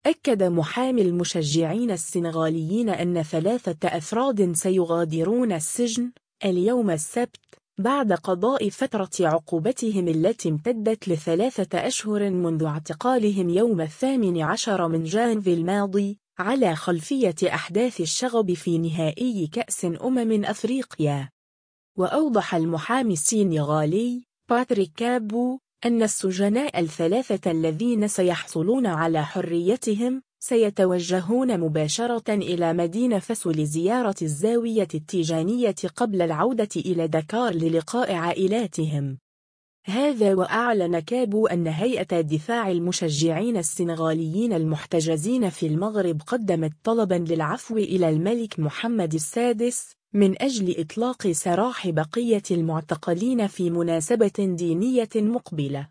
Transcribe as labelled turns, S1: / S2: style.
S1: أكد محامي المشجعين السنغاليين أن 3 أفراد سيغادرون السجن اليوم السبت بعد قضاء فترة عقوبتهم التي امتدت ل3 أشهر منذ اعتقالهم يوم 18 من جانفي الماضي على خلفية أحداث الشغب في نهائي كأس أفريقيا. وأوضح المحامي السنغالي باتريك كابو أن السجناء ال3 الذين سيحصلون على حريتهم سيتوجهون مباشرة إلى مدينة فاس لزيارة الزاوية التيجانية قبل العودة إلى دكار للقاء عائلاتهم. هذا وأعلن كابو أن هيئة دفاع المشجعين السنغاليين المحتجزين في المغرب قدمت طلبا للعفو إلى الملك محمد السادس من أجل إطلاق سراح بقية المعتقلين في مناسبة دينية مقبلة.